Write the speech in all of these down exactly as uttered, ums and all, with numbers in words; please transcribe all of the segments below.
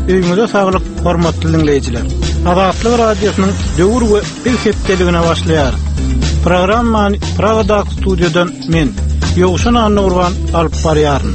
Öýüňize saglyk, hormatly dinleýijiler. Azatlyk radiosynyň döwür we bir hepdeligine başlaýar. Programmany Pragadag studiodan men, Ýogşan Annurwan alyp barýaryn.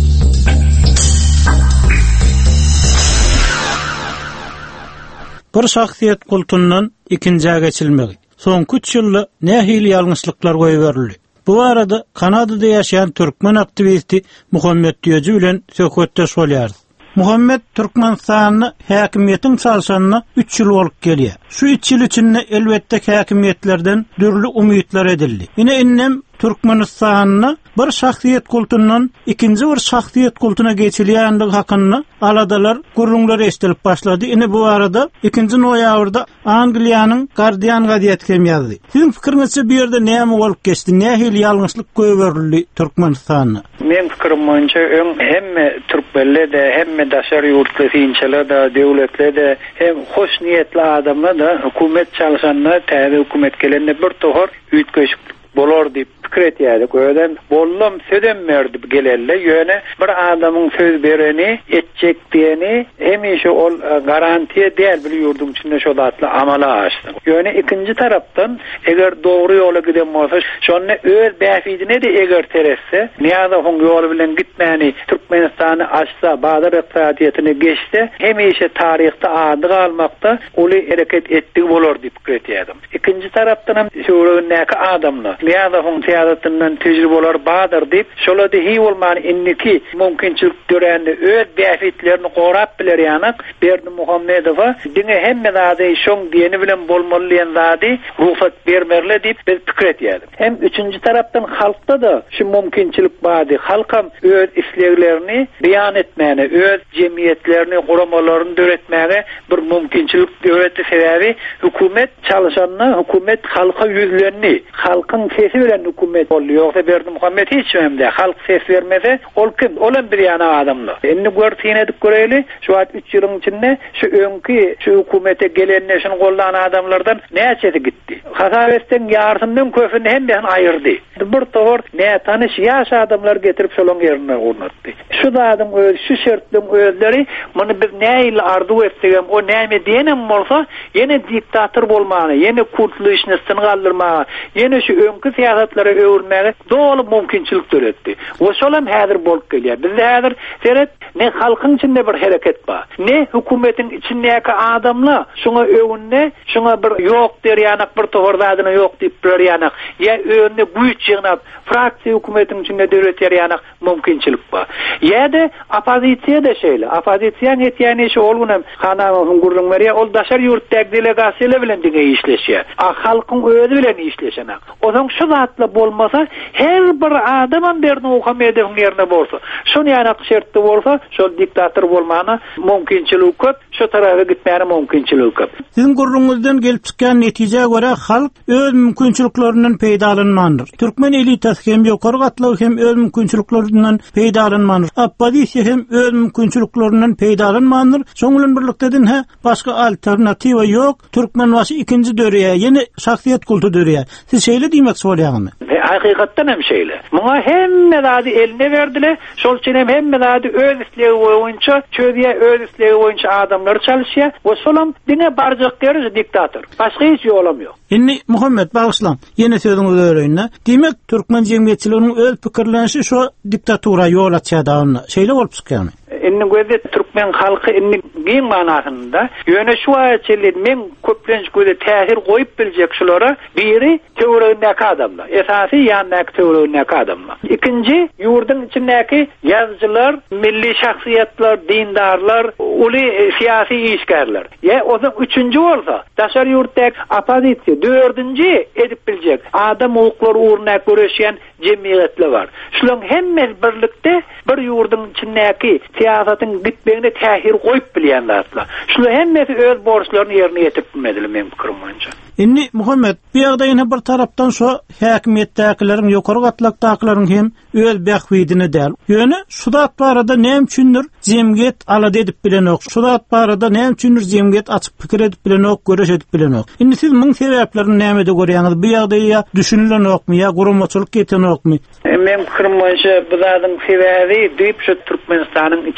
Bir şahsiýet kultundan ikinjiye geçilmegi. Soňky üç ýylda nähili ýalňyşlyklar goýberildi. Bu arada Kanadada ýaşaýan türkmen aktivisti Muhammed Diýeji bilen söhbetdeş bolýar. Muhammed Türkmenistanyň häkimiýetiň çalşanyna üç ýyl bolup gelýär. Şu üç ýyl içinde elbetde häkimiýetlerden dürli umytlar edildi. Ine innem Türkmenistanyň bir şahsiýet kultundan ikinji bir şahsiýet kultuna geçilýänligi hakynda aladalar, gurulmalar estilip başlady. Ine bu arada ikinji noýabrda Angliýanyň Guardian gazetesi ýazdy. Sizin pikiriňizçe bu ýerde näme bolup geçdi? Nähili ýalňyşlyk goýberildi Türkmenistanyna? Men pikirim boýunça öň hemme türkmenler de, hemme daşary ýurtly synçylar da, döwletler de, hem hoş niýetli adamlar da hökümet çalşanlar, täze hökümet gelende bir tohar üýtgeşik bolar diýip pikir etýärdi. Göýden bollum södem berdi gelelle ýöne bir adamyň söz bereni, etjek diýeni hemişe ol garantiýe däl bir ýurdun içinde şo zatly amala açdy. Ýöne ikinji tarapdan eger dogry ýola giden bolsa, şonu öz bäfidine de eger teresse, niýada hoň ýoly bilen gitmäni Türkmenistany açsa, bazar ykdysadyýatyny geçse, hemişe taryhda ady galmakda uly hereket etdi bolar diýip pikir etýärdim. İkinji tarapdan hem şöwründäki adamlar niýada hoň teatrynyň tejribeleri badyr diýip, şolady hi bolmany inniki mümkinçilik görende öz bäfitlerini gorap biler ýanyk Berdi Muhammedowa diňe hemme zady şoň diýeni bilen bolmaly zady ruhsat bermerle diýip biz pikir etýärdik. Hem üçünji tarapdan halkda da şu mümkinçilik bady. Halkam öz isleglerini beýan etmäne, öz jemgyýetlerini, guramalaryny döretmäge bir mümkinçilik döwleti sebäbi hökümet çalşanyna, hökümet halka ýüzlerini, halkyň sesi bilen hökümet bolýar. Ýoksa Berdi Muhammed hiç ömde halk ses vermese, ol kim? Olan bir ýana adamlar. Endi görtýän edip göreli, şu üç ýylyň içinde şu öňki şu hökümete gelenne şunu gollanan adamlardan näçesi gitdi. Hasabetden ýardymdan köpüni hem bilen aýyrdy. Bir tohor näme tanış ýaş adamlar getirip şolong ýerine ornatdy. Şu da adam öz şu şertden özleri muny biz näýil arzu etdigem, o näme diýenem bolsa, ýene diktator bolmagy, ýene kurtuluşny galdyrmagy, ýene şu öňki siýasatlara öwürmäge dolu mümkinçilik döretdi. O şolam häzir bolup gelýär. Bizde häzir seret ne halkyň içinde bir hereket bar, ne hökümetin içindäki adamlar şoňa öwünne, şoňa bir ýok derýanak, bir tohordadyny ýok diýip berýanak, ýa öwünne güýç ýygnap fraksiýa hökümetiň içinde döretýärýanak mümkinçilik bar. Ýa-da opozisiýa da şeýle. Opozisiýa etýäni şu olgunam Hanawyn gurulmaly, ol daşary ýurtdaky delegasiýalar bilen diňe işleşýär. A halkyň özü bilen işleşenak. Oňa şu zatla bolmasa her bir adamın Berdi Muhammedowyň ýerine bolsa, şonu ýanak şertde bolsa, şol diktator bolmana mümkinçilik köp, şu tarafa gitmäne mümkinçilik köp. Sizin gurrunuzdan gelip çykan netijeye göre halk öz mümkinçiliklerinden peýdalanmandyr. Türkmen elitasi hem ýokary gatlagy hem öz mümkinçiliklerinden peýdalanmandyr. Opozisiýa hem öz mümkinçiliklerinden peýdalanmandyr. Şoň bilen birlikde ha başga alternatiwa ýok. Türkmen başy ikinji döreýär, ýene şahsiýet kultu döreýär. Siz şeýle diýmek bolýarmy? Hakykatdan hem şeýle. Muňa hemme zady eline berdiler. Şol üçin hem hemme zady öz islegi boýunça, çöýe öz islegi boýunça adamlar çalyşýar. O şolam diňe barjak derýär diktator. Başga hiç ýolam ýok. Indi Muhammed bagyslan, ýene sözüňizi öýrenä. Demek Türkmen jemgyýetçiliginiň öz pikirlenişi şu diktatura ýol açýardygyny şeýle bolup çykýarmy? Inni gözde Türkmen halkı inni giň manasynda ýöne şu açyly men köplenç gözde täsir goýup biljek şulara biri töwregindäki adamlar, esasy ýandaky töwregindäki adamlar. İkinji ýurdun içindäki ýazgylar, milli şahsiýetler, dindarlar, uly siýasy işgärler. Ýa oňa üçünji bolsa, daşary ýurtdaky opozisiýa, dördünji edip biljek adam hukuklary uğruna görüşýän jemgyýetler bar. Şularyň hemmesi birlikde bir ýurdun içindäki siýasatyň gitmegine täsir goýup bilýän zatlar. Şular hemmesi öz borçlaryny ýerine ýetirip bilmediler men pikirim boýunça. Indi Muhammed, bu ýagda ýene bir tarapdan şu häkimetdäkilerin, ýokary gatlakdakylaryň hem öz bähwidini däl. Ýöne şu zat barada näme üçindir jemgyýet alady edip bilenok. Şu zat barada näme üçindir jemgyýet açyk pikir edip bilenok, göreş edip bilenok. Indi siz muň sebäplerini nämede görýäňiz? Bu ýagda ýa düşünülenokmy, ýa gurulmaçylyk etýänokmy? Men pikirim boýunça bu zatyň sebäbi diýip şu Türkmenistanyň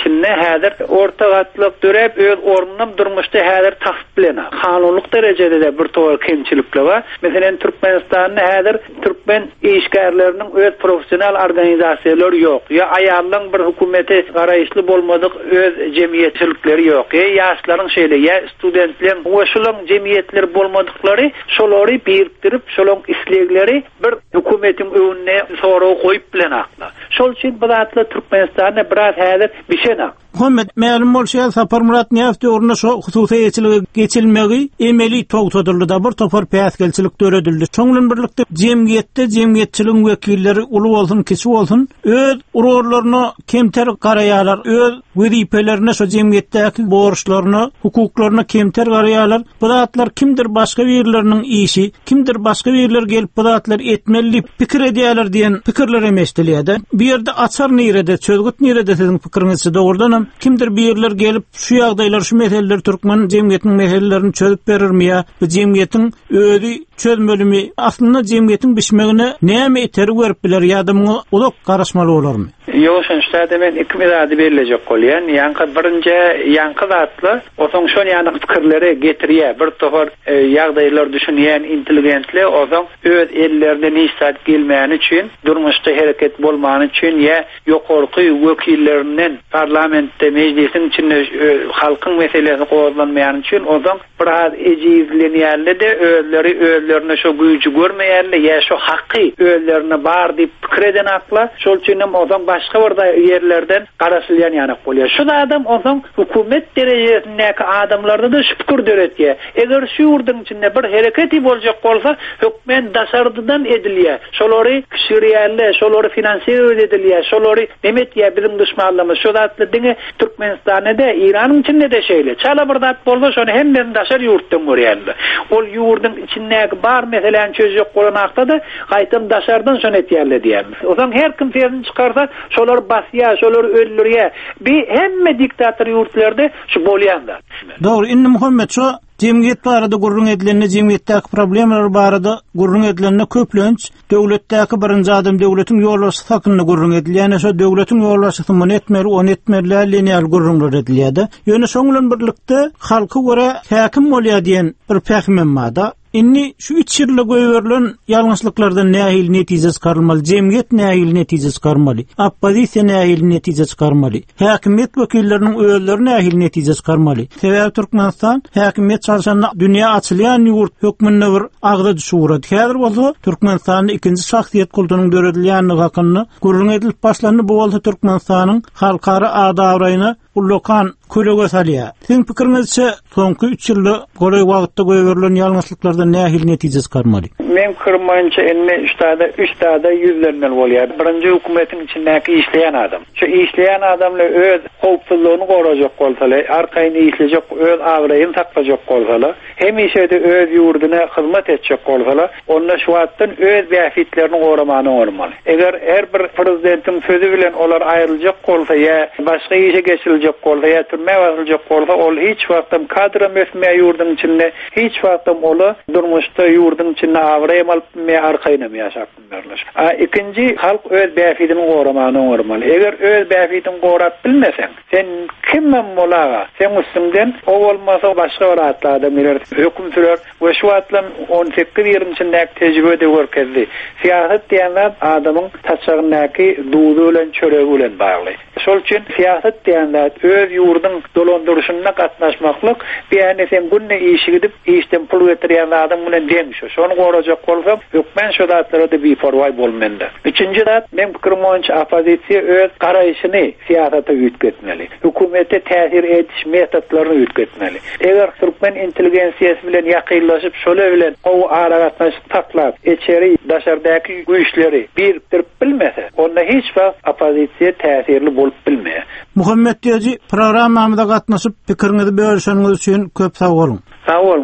içinde häzir orta gatlyk dörep öz ornundan durmuşda häzir tasyp bilen. Kanunluk derecede de bir towar kemçilikler var. Meselen Türkmenistan'da häzir Türkmen işgärlerinin öz profesional organizasiýalary ýok. Ya aýallaryň bir hökümeti garaýşly bolmadyk öz jemgyýetçilikleri ýok. Ya ýaşlaryň şeýle ya studentleriň oşulan jemgyýetleri bolmadyklary şolary birikdirip şolaň islegleri bir hökümetiň öňüne soraw goýup bilen akla. Şol üçin bu zatly Türkmenistan'da biraz häzir bişenak. Muhammed ma'lum bolsa Sapar Murat Niyaz döwründe şo hususy ýeçiligi geçilmegi emeli togtadyldy da bir topar päsgelçilik döredildi. Şoňlan birlikde jemgyýetde jemgyýetçiligiň wekilleri uly bolsun, kisi bolsun, öz urarlaryny kemter garaýarlar, öz wezipelerini şo jemgyýetdäki borçlaryny, hukuklaryny kemter garaýarlar. Bu zatlar kimdir başga birleriniň işi, kimdir başga birler gelip bu zatlar etmeli pikir edýärler diýen pikirler emeşdilýärdi. Bir ýerde açar nirede, çözgüt nirede siziň pikiriňizde dogrudan kimdir birler gelip şu ýagdaýlar, şu meseleler Türkmen jemgyýetiniň meselelerini çözüp berermi ýa bu jemgyýetiň özi çözmelimi aslında jemgyýetiň bişmegine näme eteri berip biler ýa-da ulak garaşmaly bolarmy? Ýok, şonda men iki mezadi berilejek bolýan. Ýa-da birinji ýa-da zatly oňa şol ýa-da pikirleri getirýär. Bir topar e, ýagdaýlar düşünýän intelligentler oňa öz ellerinde nisbat gelmän üçin, durmuşda hereket bolmany üçin ýa ýokarky wekillerinden parlamentde meclisin içinde e, halkyň meselesi gowlanmayan üçin oňa biraz ejizlenýärler de özleri özlerine şo güýjü görmeýärler ýa şo haqqy özlerine bar diýip pikir eden akla. Şol üçin hem oňa başga bir ýerlerden garaşylýan ýanak bolýar. Şu adam oňa hökümet derejesindäki adamlarda da şu pikir döretýär. Eger şu ýurdyň içinde bir hereketi boljak bolsa, hökmen daşardydan edilýär. Şolary kişirýärler, şolary finansiýer edilýär, şolary demetýär bizim düşmanlarymyz. Şu zatly diňe Türkmenistanda, İranyň içinde de şeýle. Çala bir zat bolsa, şonu hemden daşar ýurtdan görýärler. Ol ýurdyň içindäki bar meselen çözjek bolan akda da gaýtam daşardan şonu etýärler diýerler. Oňa her kim ferzini çykarsa, şolar basýar, şolar öldürýär. Bir hemme diktator ýurtlarda şu bolýanda. Dogry, indi Muhammed şo jemgyýet barada gurrun edilenine, jemgyýetdäki problemler barada gurrun edilenine köplenç, döwletdäki birinji adam döwletiň ýolbaşçy hakyny gurrun edilýär. Şo döwletiň ýolbaşçysy muny etmeli, ony etmeli, lineal gurrunlar edilýär. Ýöne şoňlan birlikde halky göre häkim bolýar diýen bir pähmem bada. Inni şu üç ýylda göýberilen ýalňyşlyklardan nähil netije çykarylmaly, jemgyýet nähil netije çykarmaly, oppozisiýa nähil netije çykarmaly, häkimet wekilleriniň özleri nähil netije çykarmaly. Sebäbi Türkmenistan häkimet çalşanyna dünýä açylýan ýurt hökmünde bir agda düşürdi. Häzir bolsa Türkmenistanyň ikinji şahsiýet kulturynyň döredilýänligi hakyny gurrun edilip başlandy. Bu bolsa Türkmenistanyň halkara ada-awraýyny ullokan kölege salýar. Siň pikiriňizçe soňky üç ýylda goly wagtda göýberilen ýalňyşlyklardan nähil netije çykarmaly? Men kirmança emme üstada üstada yüzlerinden bolýar. Birinji hökümetiň içindäki işleýän adam. Şu işleýän adamla öz howpsuzlygyny gorajak bolsalar, arkaýyny işlejek, öz awraýyny taklajak bolsalar, hemişe de öz ýurduna hyzmat etjek bolsalar, onda şu wagtdan öz bäfitlerini goramany ormaly. Eger her bir prezidentiň sözü bilen olar aýryljak bolsa ýa başga işe geçiljek bolsa ýa türme wazyljak bolsa, ol hiç wagtdan kadra mesmeýä ýurduň içinde, hiç wagtdan ola durmuşda ýurduň içinde awraýym alyp me arkaýyna ýaşap berler. A ikinji halk öz bäfidini goramany ormaly. Eger öz bäfidini gorap bilmeseň, sen kimmen bolaga, sen üstünden o bolmasa başga bir atly adam biler, höküm sürer we şu atlan on sekiz ýylyň içindäki tejrübede görkezdi. Siýasat diýenler adamyň taşagyndaky duýdy bilen çöregi bilen bagly. Şol üçin siýasat diýenler öz ýurduň dolandyrşyna gatnaşmaklyk, beýle sen günne işi gidip işden pul getirýän adam bilen deňşo. Şonu gorajak bolsam, hökmen şu zatlara da bir forway bolmanda. Üçinji zat, men pikirmimçe opozisiýa öz garaýşyny siýasata ýetketmeli. Hökümete täsir etiş metodlaryny ýetketmeli. Eger Türkmen intelligensiýasy bilen ýakynlaşyp, şole bilen o ara gatnaşyp taklap, içeri daşardaky güýçleri bir tirip bilmese, onda hiç wagt opozisiýa täsirli bolup bilmeýär. Muhammed Diýeci, programmamyza gatnaşyp pikiriňizi bölüşýäňiz üçin köp sag bolun. Sag bolun.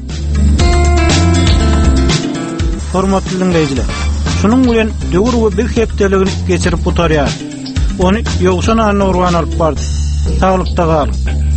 Hormatly dinleýijiler, şunuň bilen döwür we bir hepdeligini geçirip otarýar. Ony ýogşan anna urgan alyp bardy. Saglykda galyň.